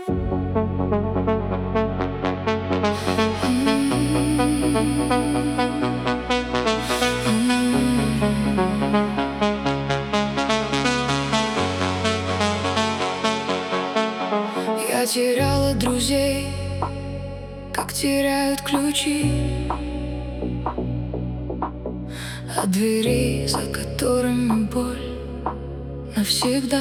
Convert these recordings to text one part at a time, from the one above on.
Я теряла друзей, как теряют ключи от дверей, за которыми боль навсегда.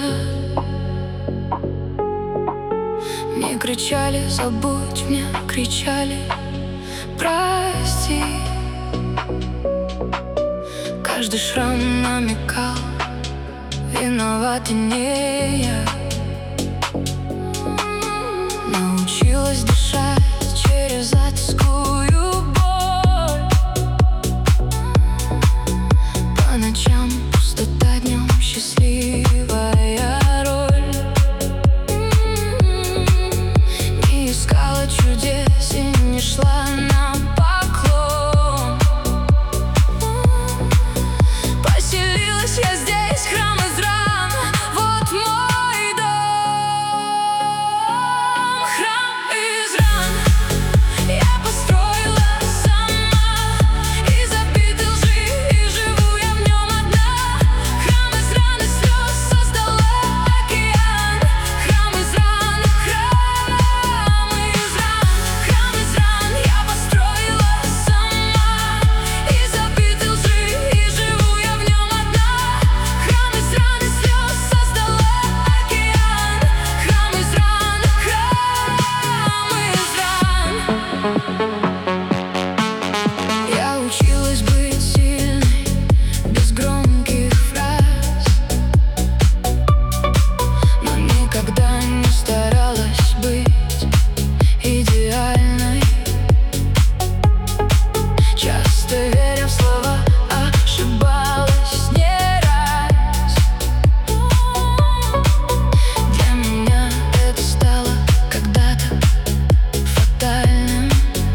Мне кричали: забудь, мне кричали: прости. Каждый шрам намекал: виновата не я. Научилась дышать через отскую боль. По ночам пустота, днем счастливая роль. Не искала чудес и не шла на поклон. Поселилась я здесь, храм из ран, вот мой дом. Храм из ран я построила сама, из обиды лжи, и живу я в нем одна. Храм из ран и слез создала океан. Храм из ран, храм из ран, храм из ран я построила сама, из обиды лжи, и живу я в нем одна. Храм из ран и слез создала океан. Храм из ран, храм из ран. Я училась быть сильной, без громких фраз, но никогда не старалась быть идеальной. Часто веря в слова, ошибалась не раз. Для меня это стало когда-то фатальным.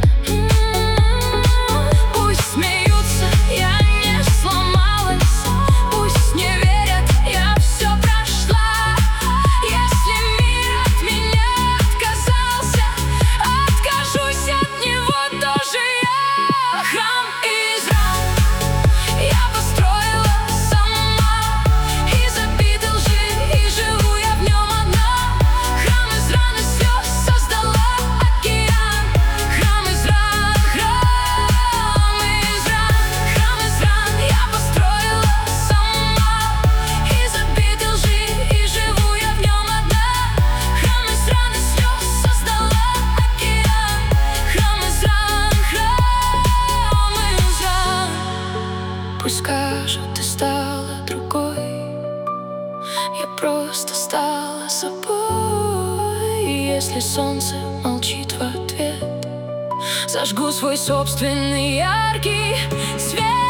Пусть смеются, я не сломалась. Пусть не верят, я все прошла. Если мир от меня отказался, откажусь от него тоже я. Храм из ран я построила сама, из обиды лжи, и живу я в нем одна. Храм из ран и слез создала океан. Храм из ран, храм из ран, храм из ран я построила сама, из обиды лжи, и живу я в нем одна. Храм из ран и слез создала океан. Храм из ран, храм из ран. Пусть скажут, ты стала другой, я просто стала собой. И если солнце молчит в ответ, зажгу свой собственный яркий свет.